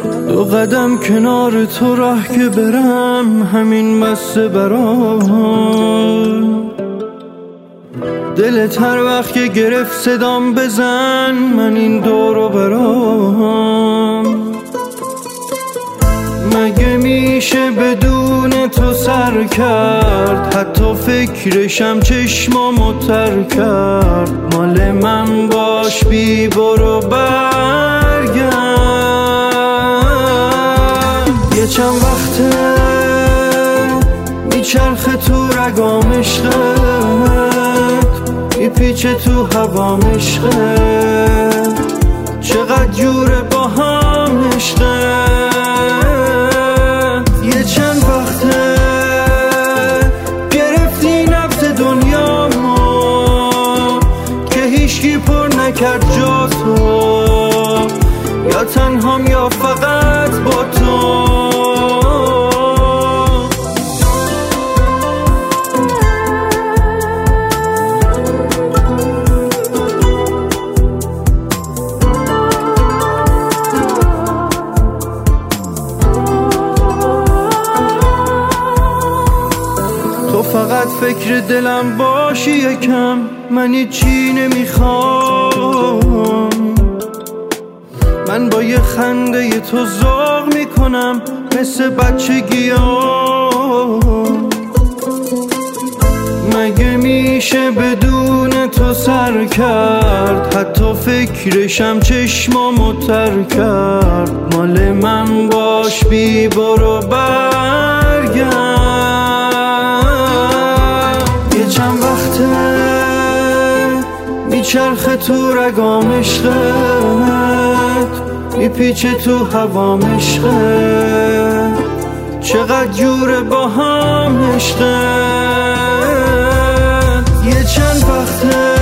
دو قدم کنار تو راه که برم همین بسته برام. دلت هر وقت که گرفت صدام بزن من این دورو برام. مگه میشه بدون تو سر کرد، حتی فکرشم چشمامو تر کرد. مال من باش بی برو برگرد. یه چند وقته میچرخه تو رگام عشقت، میپیچه تو هوام عشقت. چقدر جوره با هم عشقت. یه چند وقته گرفتی نبض دنیامو که هیچکی پر نکرد جا تو. یا تنهام یا فقط با تو. تو فقط فکر دلم باشی یکم، من هیچی نمیخوام. من با یه خنده تو ذوق میکنم مثل بچگیام. مگه میشه بدون تو سر کرد، حتی فکرشم چشمامو تر کرد. مال من باش بی برو برگرد. یه چند وقته میچرخه تو رگام عشقت، میپیچه تو هوام عشقت. چقدر جوره با هم عشقت. یه چند وقته